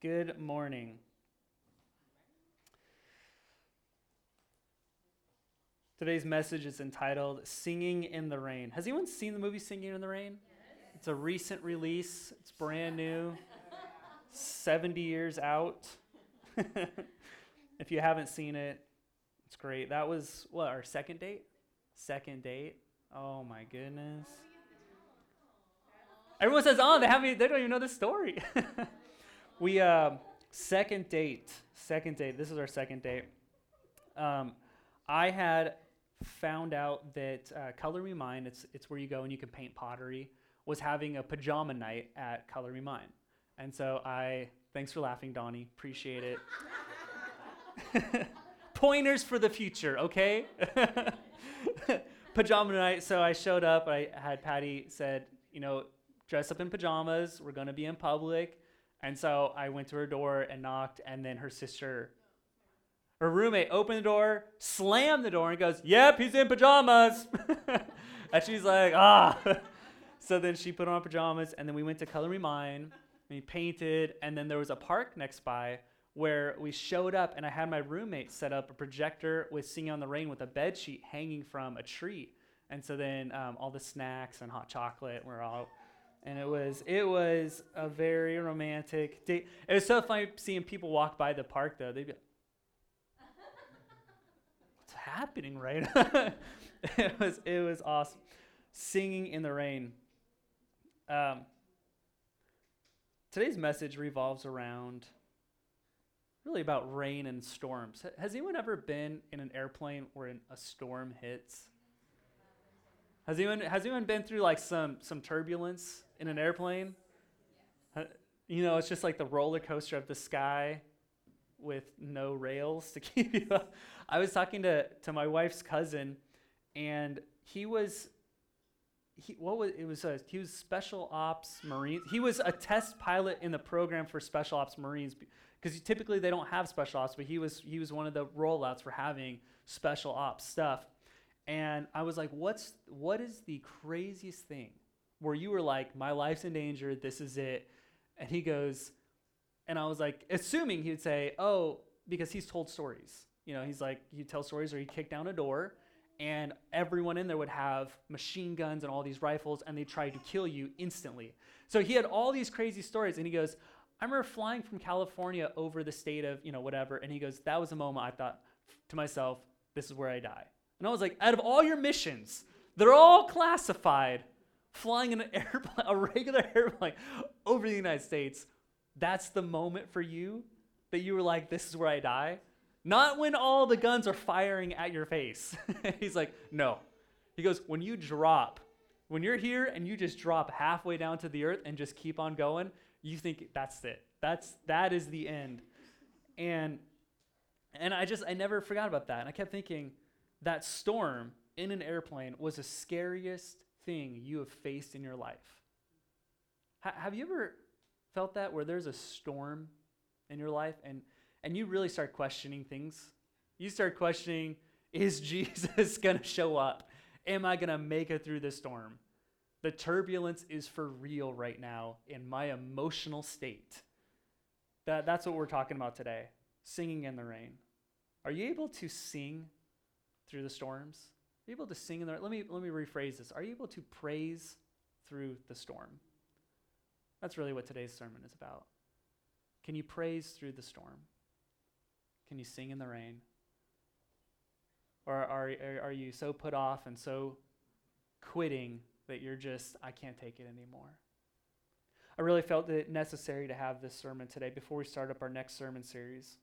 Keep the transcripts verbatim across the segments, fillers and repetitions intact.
Good morning. Today's message is entitled Singing in the Rain. Has anyone seen the movie Singing in the Rain? Yes. It's a recent release. It's brand new. seventy years out. If you haven't seen it, it's great. That was, what, our second date? Second date. Oh, my goodness. Everyone says, oh, they haven't, they don't even know the story. we, uh, second date. Second date. This is our second date. Um, I had found out that uh, Color Me Mine, it's, it's where you go and you can paint pottery, was having a pajama night at Color Me Mine. And so I, thanks for laughing, Donnie. Appreciate it. Pointers for the future, okay? Pajama night. So I showed up. I had Patty said, you know, dress up in pajamas. We're going to be in public. And so I went to her door and knocked, and then her sister, her roommate, opened the door, slammed the door, and goes, yep, he's in pajamas. And she's like, ah. So then she put on pajamas, and then we went to Color Me Mine, and we painted, and then there was a park next by where we showed up, and I had my roommate set up a projector with Singing in the Rain with a bed sheet hanging from a tree. And so then um, all the snacks and hot chocolate were all, and it was it was a very romantic date. It was so funny seeing people walk by the park, though. They'd be like, what's happening, right? it was it was awesome. Singing in the Rain. Um, today's message revolves around really about rain and storms. Has anyone ever been in an airplane where a storm hits? Has anyone has anyone been through like some some turbulence in an airplane? Uh, you know, it's just like the roller coaster of the sky with no rails to keep you up. I was talking to to my wife's cousin, and he was he what was it was a, he was special ops Marines. He was a test pilot in the program for special ops Marines. Because typically they don't have special ops, but he was he was one of the rollouts for having special ops stuff. And I was like, what's what is the craziest thing where you were like, my life's in danger, this is it? And he goes, and I was like, assuming he would say, oh, because he's told stories. You know, he's like, he'd tell stories, or he'd kick down a door, and everyone in there would have machine guns and all these rifles, and they tried to kill you instantly. So he had all these crazy stories, and he goes, I remember flying from California over the state of, you know, whatever, and he goes, that was a moment I thought to myself, this is where I die. And I was like, out of all your missions, they're all classified, flying in an airplane, a regular airplane over the United States, that's the moment for you that you were like, this is where I die? Not when all the guns are firing at your face. He's like, no. He goes, when you drop, when you're here and you just drop halfway down to the earth and just keep on going, you think that's it. That's that is the end. And and I just I never forgot about that. And I kept thinking that storm in an airplane was the scariest thing you have faced in your life. Ha- have you ever felt that, where there's a storm in your life and and you really start questioning things? You start questioning, is Jesus going to show up? Am I going to make it through this storm? The turbulence is for real right now in my emotional state. That, that's what we're talking about today, singing in the rain. Are you able to sing through the storms? Are you able to sing in the rain? Let me, let me rephrase this. Are you able to praise through the storm? That's really what today's sermon is about. Can you praise through the storm? Can you sing in the rain? Or are, are, are you so put off and so quitting that you're just, I can't take it anymore? I really felt it necessary to have this sermon today before we start up our next sermon series,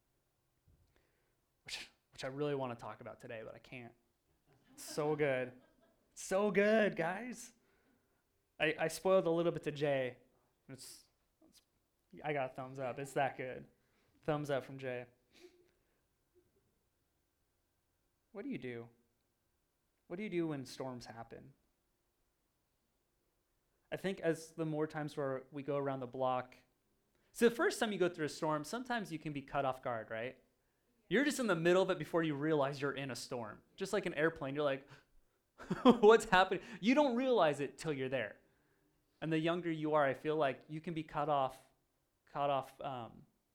which, which I really want to talk about today, but I can't. It's so good. So good, guys. I, I spoiled a little bit to Jay. It's, it's, I got a thumbs up. It's that good. Thumbs up from Jay. What do you do? What do you do when storms happen? I think as the more times where we go around the block, so the first time you go through a storm, sometimes you can be caught off guard, right? You're just in the middle of it before you realize you're in a storm. Just like an airplane, you're like, what's happening? You don't realize it till you're there. And the younger you are, I feel like you can be cut off caught off, um,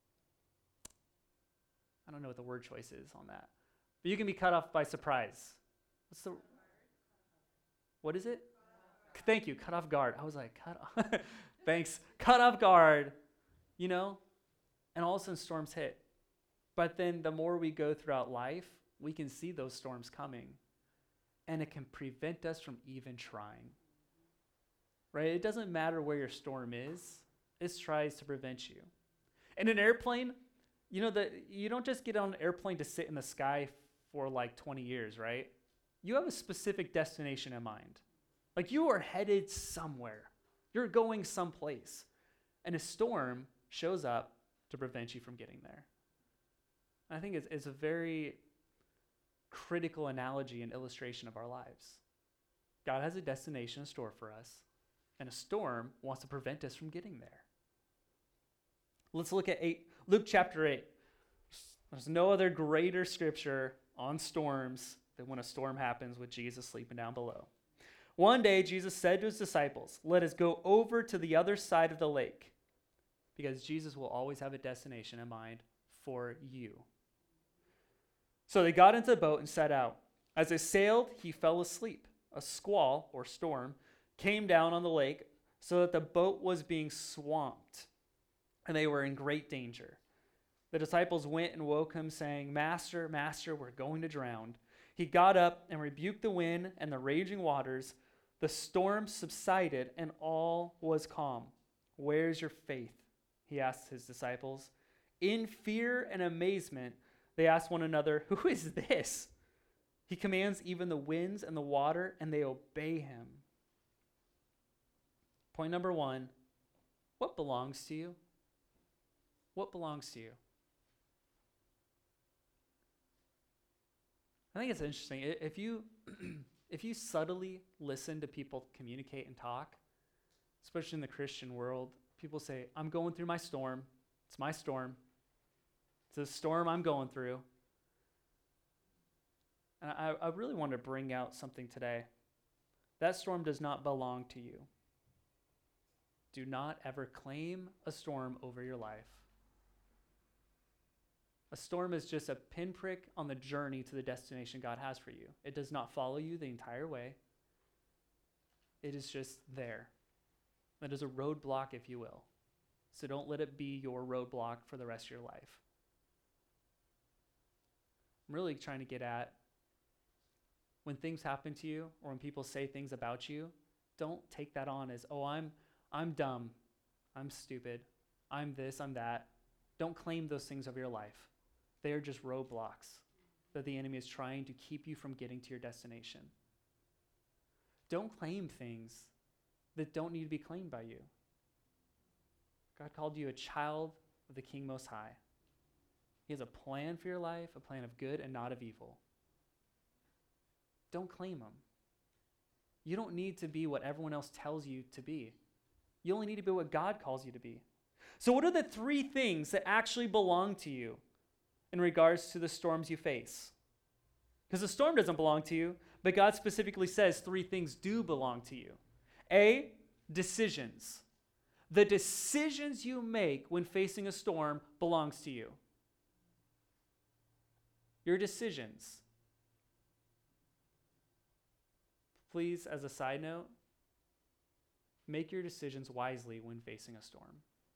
I don't know what the word choice is on that. But you can be caught off by surprise. What's the, what is it? Thank you, cut off guard. I was like, cut off, thanks, cut off guard, you know? And all of a sudden storms hit. But then the more we go throughout life, we can see those storms coming. And it can prevent us from even trying. Right? It doesn't matter where your storm is. It tries to prevent you. In an airplane, you know, that you don't just get on an airplane to sit in the sky for like twenty years, right? You have a specific destination in mind. Like you are headed somewhere. You're going someplace. And a storm shows up to prevent you from getting there. And I think it's, it's a very critical analogy and illustration of our lives. God has a destination in store for us, and a storm wants to prevent us from getting there. Let's look at eight, Luke chapter eight. There's no other greater scripture on storms than when a storm happens with Jesus sleeping down below. One day, Jesus said to his disciples, "Let us go over to the other side of the lake," because Jesus will always have a destination in mind for you. So they got into the boat and set out. As they sailed, he fell asleep. A squall, or storm, came down on the lake so that the boat was being swamped, and they were in great danger. The disciples went and woke him, saying, "Master, Master, we're going to drown." He got up and rebuked the wind and the raging waters. The storm subsided, and all was calm. "Where's your faith?" he asked his disciples. In fear and amazement, they asked one another, "Who is this? He commands even the winds and the water, and they obey him." Point number one, what belongs to you? What belongs to you? I think it's interesting. If you, if you subtly listen to people communicate and talk, especially in the Christian world, people say, "I'm going through my storm. It's my storm. It's a storm I'm going through." And I, I really want to bring out something today. That storm does not belong to you. Do not ever claim a storm over your life. A storm is just a pinprick on the journey to the destination God has for you. It does not follow you the entire way. It is just there. It is a roadblock, if you will. So don't let it be your roadblock for the rest of your life. I'm really trying to get at, when things happen to you or when people say things about you, don't take that on as, "Oh, I'm I'm dumb. I'm stupid. I'm this, I'm that." Don't claim those things of your life. They are just roadblocks that the enemy is trying to keep you from getting to your destination. Don't claim things that don't need to be claimed by you. God called you a child of the King Most High. He has a plan for your life, a plan of good and not of evil. Don't claim them. You don't need to be what everyone else tells you to be. You only need to be what God calls you to be. So what are the three things that actually belong to you in regards to the storms you face? Because the storm doesn't belong to you, but God specifically says three things do belong to you. A, decisions. The decisions you make when facing a storm belongs to you. Your decisions. Please, as a side note, make your decisions wisely when facing a storm.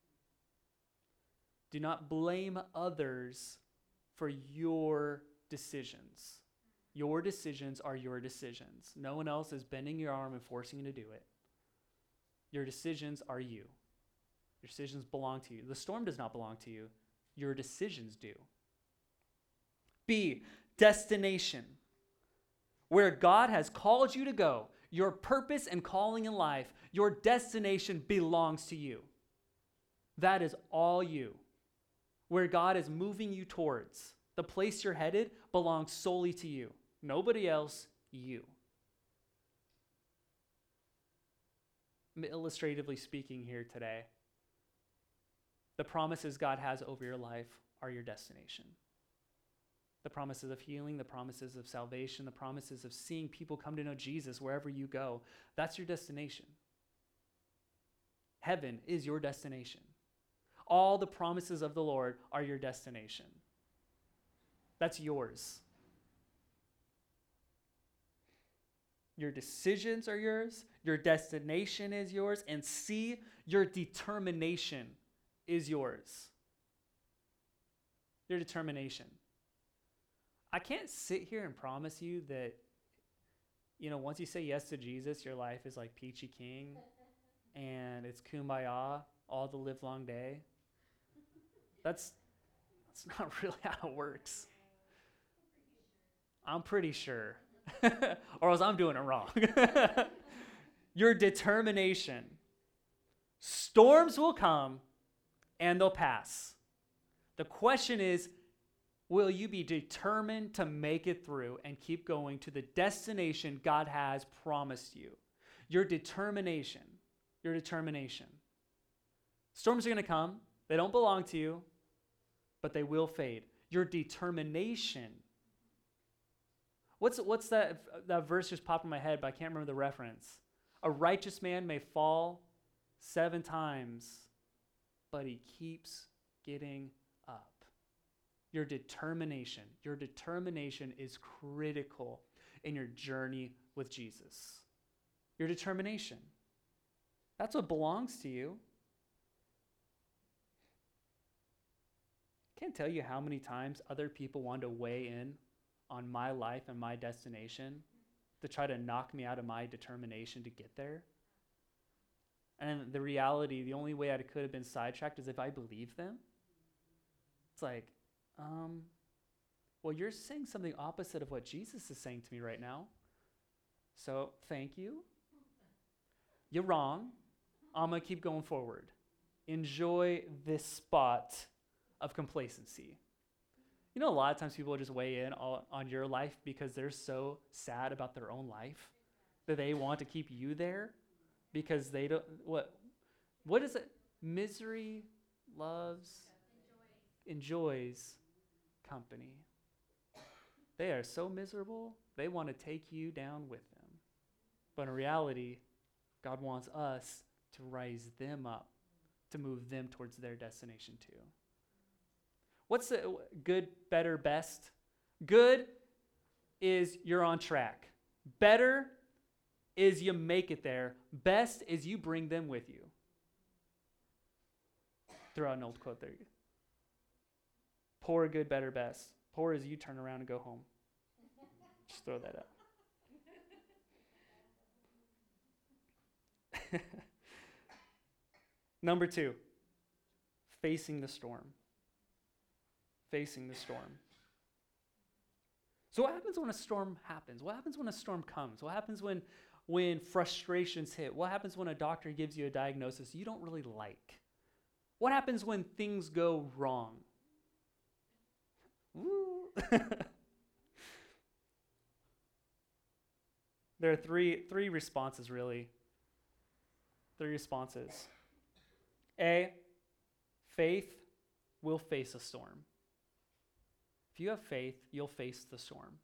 Do not blame others for your decisions. Your decisions are your decisions. No one else is bending your arm and forcing you to do it. Your decisions are you. Your decisions belong to you. The storm does not belong to you. Your decisions do. B, destination. Where God has called you to go, your purpose and calling in life, your destination belongs to you. That is all you. Where God is moving you towards, the place you're headed belongs solely to you. Nobody else, you. I'm illustratively speaking here today. The promises God has over your life are your destination. The promises of healing, the promises of salvation, the promises of seeing people come to know Jesus wherever you go. That's your destination. Heaven is your destination. All the promises of the Lord are your destination. That's yours. Your decisions are yours. Your destination is yours. And C, your determination is yours. Your determination. I can't sit here and promise you that, you know, once you say yes to Jesus, your life is like peachy keen and it's kumbaya all the live long day. That's, that's not really how it works. I'm pretty sure. Or else I'm doing it wrong. Your determination. Storms will come and they'll pass. The question is, will you be determined to make it through and keep going to the destination God has promised you? Your determination. Your determination. Storms are going to come. They don't belong to you, but they will fade. Your determination. What's what's that, that verse just popped in my head, but I can't remember the reference. A righteous man may fall seven times, but he keeps getting up. Your determination. Your determination is critical in your journey with Jesus. Your determination. That's what belongs to you. Can't tell you how many times other people want to weigh in on my life and my destination to try to knock me out of my determination to get there. And the reality, the only way I could have been sidetracked is if I believed them. It's like, um, well, you're saying something opposite of what Jesus is saying to me right now. So thank you. You're wrong. I'm going to keep going forward. Enjoy this spot of complacency. You know, a lot of times people will just weigh in all, on your life because they're so sad about their own life that they want to keep you there because they don't, what, what is it? Misery loves, enjoys, enjoys company. They are so miserable, they want to take you down with them. But in reality, God wants us to rise them up, to move them towards their destination too. What's the good, better, best? Good is you're on track. Better is you make it there. Best is you bring them with you. Throw out an old quote there. Poor, good, better, best. Poor is you turn around and go home. Just throw that out. Number two, facing the storm. Facing the storm. So what happens when a storm happens? What happens when a storm comes? What happens when, when frustrations hit? What happens when a doctor gives you a diagnosis you don't really like? What happens when things go wrong? Woo. There are three, three responses, really. Three responses. A, faith will face a storm. If you have faith, you'll face the storm.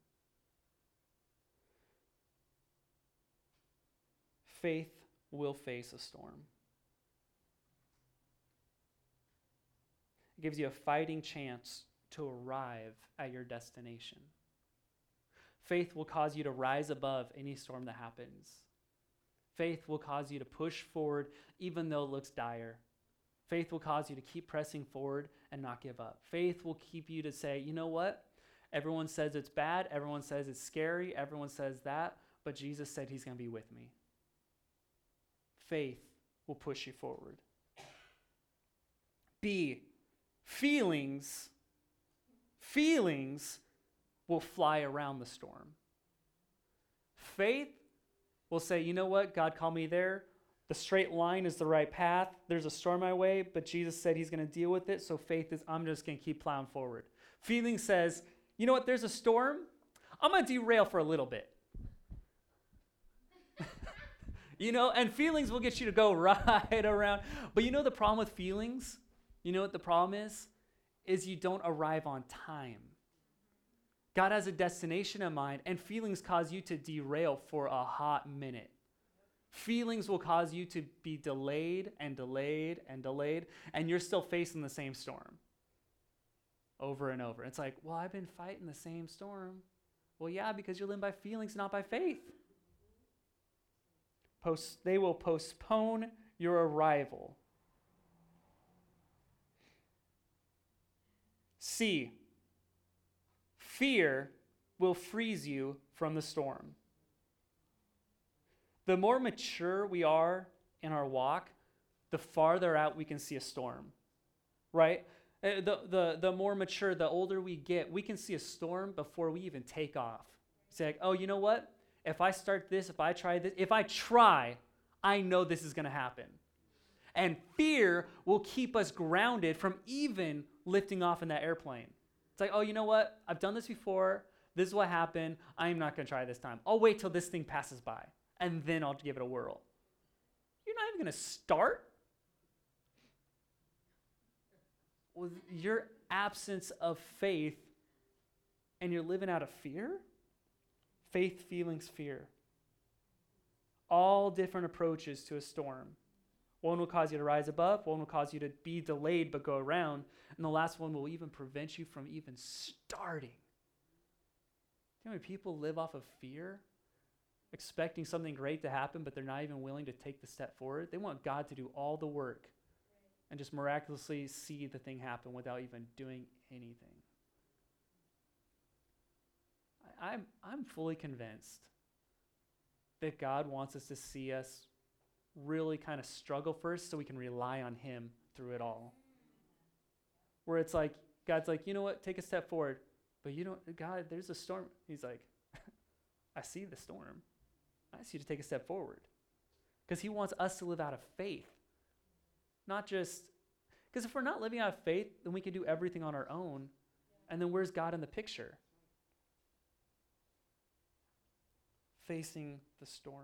Faith will face a storm. It gives you a fighting chance to arrive at your destination. Faith will cause you to rise above any storm that happens. Faith will cause you to push forward even though it looks dire. Faith will cause you to keep pressing forward and not give up. Faith will keep you to say, you know what? Everyone says it's bad. Everyone says it's scary. Everyone says that. But Jesus said he's going to be with me. Faith will push you forward. B, feelings, feelings will fly around the storm. Faith will say, you know what? God called me there. The straight line is the right path. There's a storm my way, but Jesus said he's going to deal with it. So faith is, I'm just going to keep plowing forward. Feeling says, you know what? There's a storm. I'm going to derail for a little bit. You know, and feelings will get you to go right around. But you know the problem with feelings? You know what the problem is? Is you don't arrive on time. God has a destination in mind, and feelings cause you to derail for a hot minute. Feelings will cause you to be delayed and delayed and delayed, and you're still facing the same storm over and over. It's like, well, I've been fighting the same storm. Well, yeah, because you're living by feelings, not by faith. Post, they will postpone your arrival. C, fear will freeze you from the storm. The more mature we are in our walk, the farther out we can see a storm, right? Uh, The, the, the more mature, the older we get, we can see a storm before we even take off. It's like, oh, you know what? If I start this, if I try this, if I try, I know this is going to happen. And fear will keep us grounded from even lifting off in that airplane. It's like, oh, you know what? I've done this before. This is what happened. I'm not going to try this time. I'll wait till this thing passes by, and then I'll give it a whirl. You're not even going to start with your absence of faith, and you're living out of fear. Faith, feelings, fear. All different approaches to a storm. One will cause you to rise above. One will cause you to be delayed but go around. And the last one will even prevent you from even starting. Do you know how many people live off of fear? Expecting something great to happen, but they're not even willing to take the step forward. They want God to do all the work and just miraculously see the thing happen without even doing anything. I, I'm, I'm fully convinced that God wants us to see us really kind of struggle first so we can rely on him through it all. Where it's like, God's like, you know what, take a step forward. But you don't, God, there's a storm. He's like, I see the storm. I ask you to take a step forward. Because he wants us to live out of faith. Not just, because if we're not living out of faith, then we can do everything on our own. And then where's God in the picture? Facing the storm.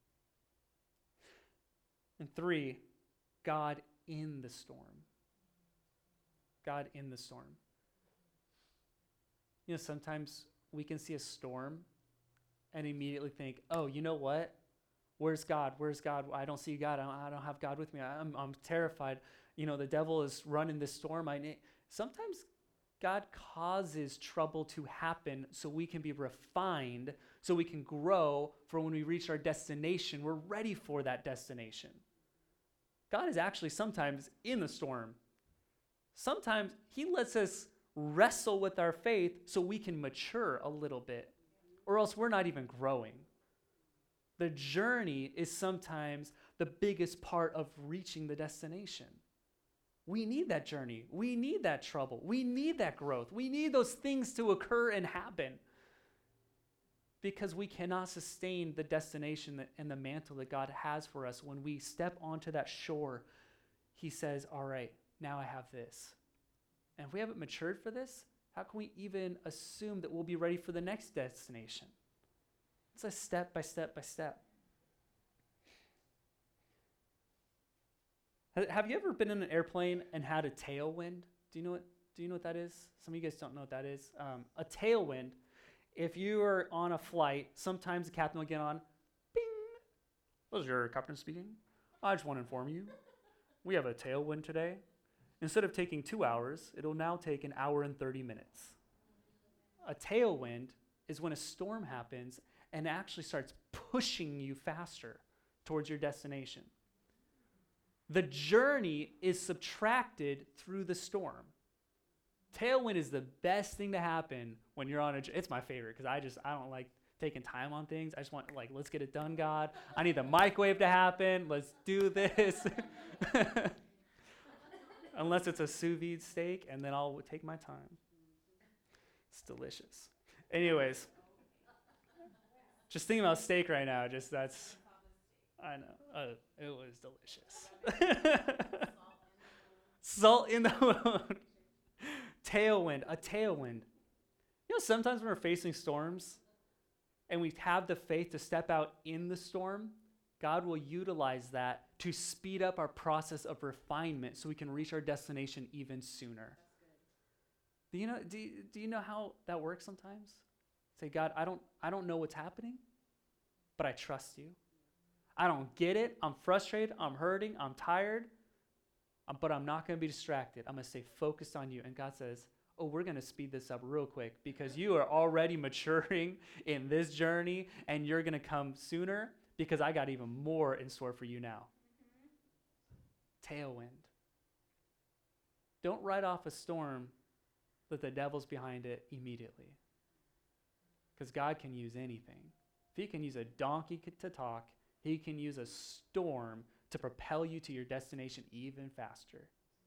And three, God in the storm. God in the storm. You know, sometimes we can see a storm and immediately think, oh, you know what? Where's God? Where's God? I don't see God. I don't, I don't have God with me. I'm, I'm terrified. You know, the devil is running this storm. I need. Sometimes God causes trouble to happen so we can be refined, so we can grow for when we reach our destination. We're ready for that destination. God is actually sometimes in the storm. Sometimes he lets us wrestle with our faith so we can mature a little bit, or else we're not even growing. The journey is sometimes the biggest part of reaching the destination. We need that journey. We need that trouble. We need that growth. We need those things to occur and happen, because we cannot sustain the destination that, and the mantle that God has for us. When we step onto that shore, he says, all right, now I have this. And if we haven't matured for this, how can we even assume that we'll be ready for the next destination? It's a step by step by step. Have you ever been in an airplane and had a tailwind? Do you know what, do you know what that is? Some of you guys don't know what that is. Um, a tailwind, if you are on a flight, sometimes the captain will get on, bing. This is your captain speaking. I just want to inform you, we have a tailwind today. Instead of taking two hours, it'll now take an hour and thirty minutes. A tailwind is when a storm happens and actually starts pushing you faster towards your destination. The journey is subtracted through the storm. Tailwind is the best thing to happen when you're on a, it's my favorite because I just, I don't like taking time on things. I just want, like, let's get it done, God. I need the microwave to happen. Let's do this. Unless it's a sous vide steak, and then I'll take my time. It's delicious. Anyways, just thinking about steak right now, just that's, I know, uh, it was delicious. Salt in the wound. Tailwind, a tailwind. You know, sometimes when we're facing storms and we have the faith to step out in the storm, God will utilize that to speed up our process of refinement so we can reach our destination even sooner. Do you know, do you, do you know how that works sometimes? Say, God, I don't, I don't know what's happening, but I trust you. I don't get it. I'm frustrated. I'm hurting. I'm tired. Um, but I'm not going to be distracted. I'm going to stay focused on you. And God says, oh, we're going to speed this up real quick because you are already maturing in this journey and you're going to come sooner because I got even more in store for you now. Tailwind. Don't write off a storm that the devil's behind it immediately. Because God can use anything. If he can use a donkey to talk, he can use a storm to propel you to your destination even faster.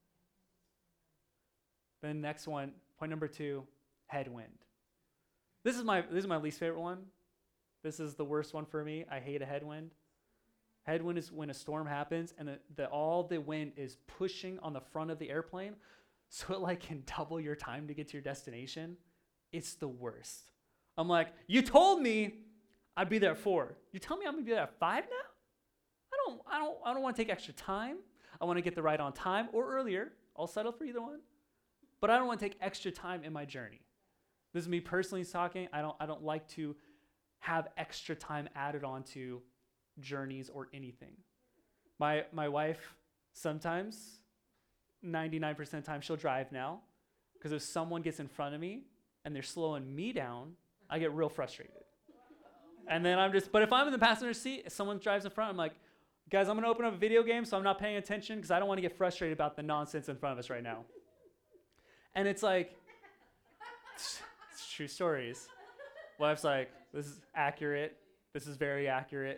Then next one, point number two, headwind. This is my this is my least favorite one. This is the worst one for me. I hate a headwind. Headwind is when a storm happens and the, the, all the wind is pushing on the front of the airplane so it like can double your time to get to your destination. It's the worst. I'm like, you told me I'd be there at four. You tell me I'm gonna be there at five now? I don't I don't I don't want to take extra time. I want to get the ride on time or earlier. I'll settle for either one. But I don't want to take extra time in my journey. This is me personally talking. I don't I don't like to have extra time added onto journeys or anything. My my wife sometimes, ninety-nine percent of the time, she'll drive now because if someone gets in front of me and they're slowing me down, I get real frustrated. And then I'm just, but if I'm in the passenger seat, if someone drives in front, I'm like, guys, I'm going to open up a video game, so I'm not paying attention because I don't want to get frustrated about the nonsense in front of us right now. And it's like, it's, it's true stories. Wife's like, this is accurate. This is very accurate.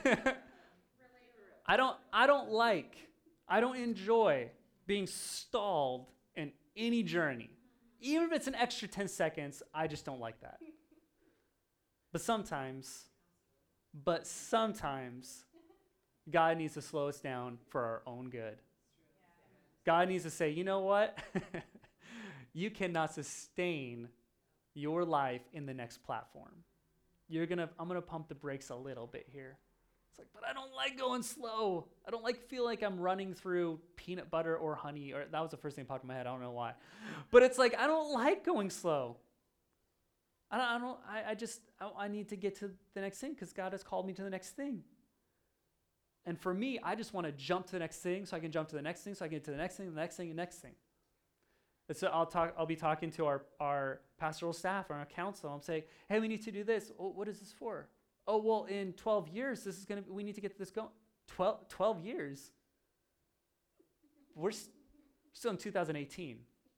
I don't, I don't like, I don't enjoy being stalled in any journey. Even if it's an extra ten seconds, I just don't like that. But sometimes, but sometimes, God needs to slow us down for our own good. God needs to say, you know what? You cannot sustain your life in the next platform. You're gonna, I'm gonna pump the brakes a little bit here. It's like, but I don't like going slow. I don't like feel like I'm running through peanut butter or honey. Or that was the first thing that popped in my head. I don't know why. But it's like, I don't like going slow. I don't, I, don't, I, I just, I, I need to get to the next thing because God has called me to the next thing. And for me, I just want to jump to the next thing so I can jump to the next thing so I can get to the next thing, the next thing, the next thing. And so I'll talk, I'll be talking to our, our pastoral staff or our council. I'm saying, hey, we need to do this. Oh, what is this for? Oh, well, in twelve years, this is going to, we need to get this going. twelve, twelve years? We're st- still in two thousand eighteen.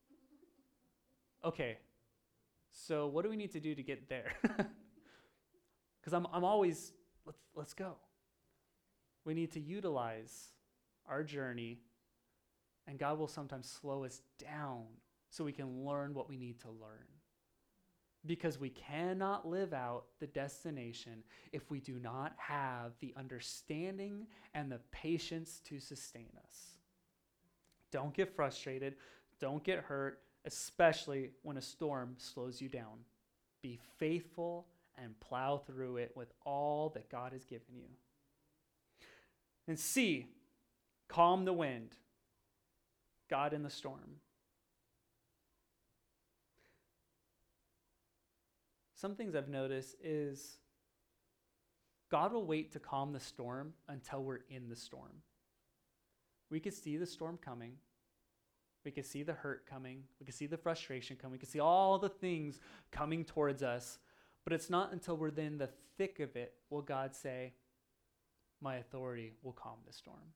Okay. So what do we need to do to get there? Because I'm I'm always, let's let's go. We need to utilize our journey, and God will sometimes slow us down so we can learn what we need to learn. Because we cannot live out the destination if we do not have the understanding and the patience to sustain us. Don't get frustrated. Don't get hurt. Especially when a storm slows you down. Be faithful and plow through it with all that God has given you. And C, calm the wind. God in the storm. Some things I've noticed is God will wait to calm the storm until we're in the storm. We could see the storm coming. We can see the hurt coming. We can see the frustration coming. We can see all the things coming towards us. But it's not until we're in the thick of it will God say, my authority will calm the storm.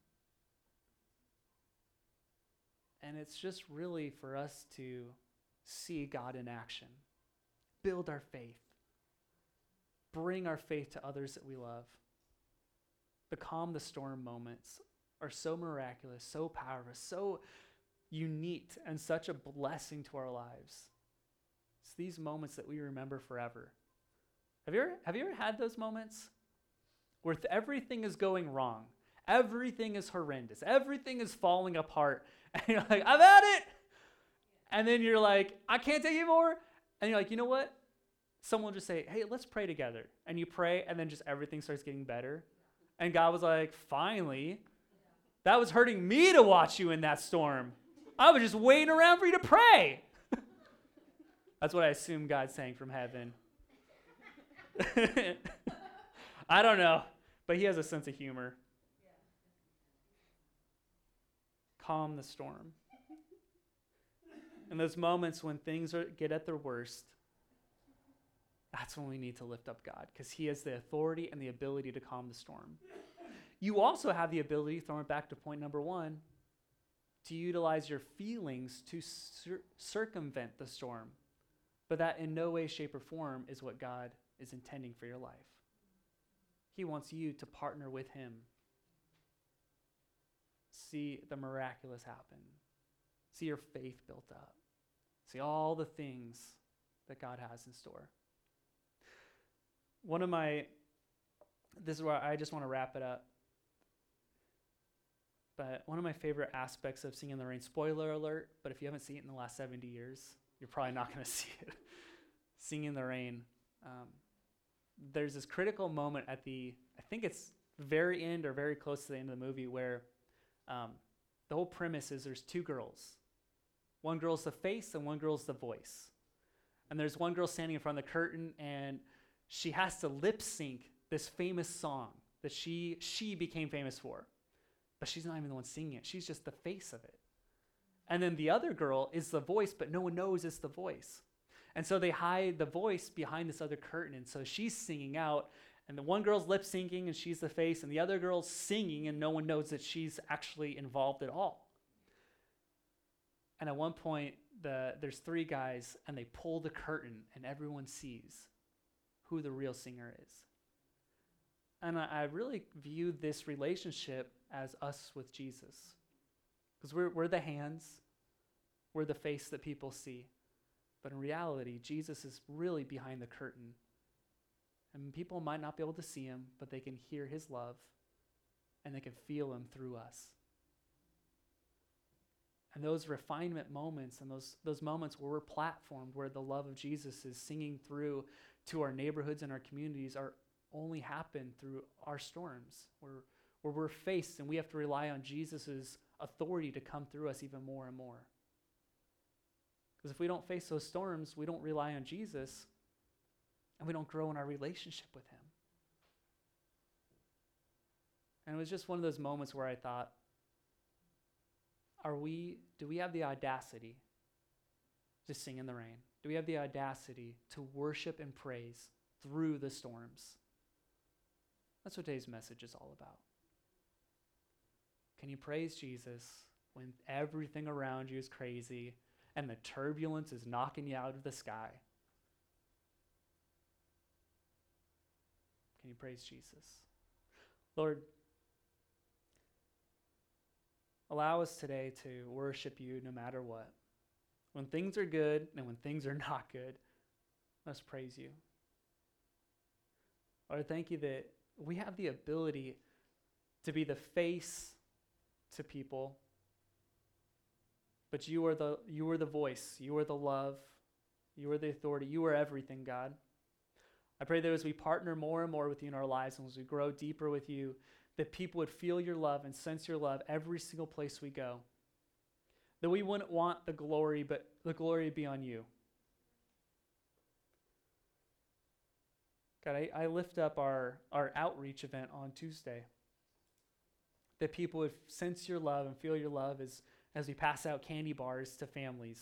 And it's just really for us to see God in action. Build our faith. Bring our faith to others that we love. The calm the storm moments are so miraculous, so powerful, so unique and such a blessing to our lives. It's these moments that we remember forever. Have you ever, have you ever had those moments where th- everything is going wrong? Everything is horrendous. Everything is falling apart. And you're like, I've had it. And then you're like, I can't take it more. And you're like, you know what? Someone will just say, hey, let's pray together. And you pray, and then just everything starts getting better. And God was like, finally. That was hurting me to watch you in that storm. I was just waiting around for you to pray. That's what I assume God's saying from heaven. I don't know. but he has a sense of humor. Calm the storm. In those moments when things are, get at their worst, that's when we need to lift up God, because he has the authority and the ability to calm the storm. You also have the ability, throwing it back to point number one, to utilize your feelings to cir- circumvent the storm. But that in no way, shape, or form is what God is intending for your life. He wants you to partner with him. See the miraculous happen. See your faith built up. See all the things that God has in store. One of my, this is where I just want to wrap it up. But one of my favorite aspects of Singing in the Rain, spoiler alert, but if you haven't seen it in the last seventy years, you're probably not going to see it. Singing in the Rain. Um, there's this critical moment at the, I think it's very end or very close to the end of the movie, where um, the whole premise is there's two girls. One girl's the face and one girl's the voice. And there's one girl standing in front of the curtain, and she has to lip sync this famous song that she she became famous for. But she's not even the one singing it. She's just the face of it. And then the other girl is the voice, but no one knows it's the voice. And so they hide the voice behind this other curtain. And so she's singing out, and the one girl's lip syncing and she's the face, and the other girl's singing and no one knows that she's actually involved at all. And at one point, the, there's three guys, and they pull the curtain, and everyone sees who the real singer is. And I, I really view this relationship as us with Jesus. Because we're, we're the hands, we're the face that people see. But in reality, Jesus is really behind the curtain. And people might not be able to see him, but they can hear his love, and they can feel him through us. And those refinement moments and those, those moments where we're platformed, where the love of Jesus is singing through to our neighborhoods and our communities, are only happen through our storms, where, where we're faced and we have to rely on Jesus' authority to come through us even more and more. Because if we don't face those storms, we don't rely on Jesus, and we don't grow in our relationship with him. And it was just one of those moments where I thought, are we, do we have the audacity to sing in the rain? Do we have the audacity to worship and praise through the storms? That's what today's message is all about. Can you praise Jesus when everything around you is crazy and the turbulence is knocking you out of the sky? Can you praise Jesus? Lord, allow us today to worship you no matter what. When things are good and when things are not good, let's praise you. Lord, thank you that we have the ability to be the face to people, but you are the you are the voice, you are the love, you are the authority, you are everything, God. I pray that as we partner more and more with you in our lives, and as we grow deeper with you, that people would feel your love and sense your love every single place we go. That we wouldn't want the glory, but the glory be on you. God, I, I lift up our, our outreach event on Tuesday. That people would sense your love and feel your love as, as we pass out candy bars to families.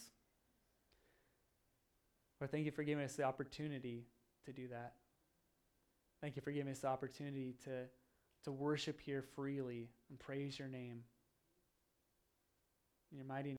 Lord, thank you for giving us the opportunity to do that. Thank you for giving us the opportunity to, to worship here freely and praise your name. In your mighty name.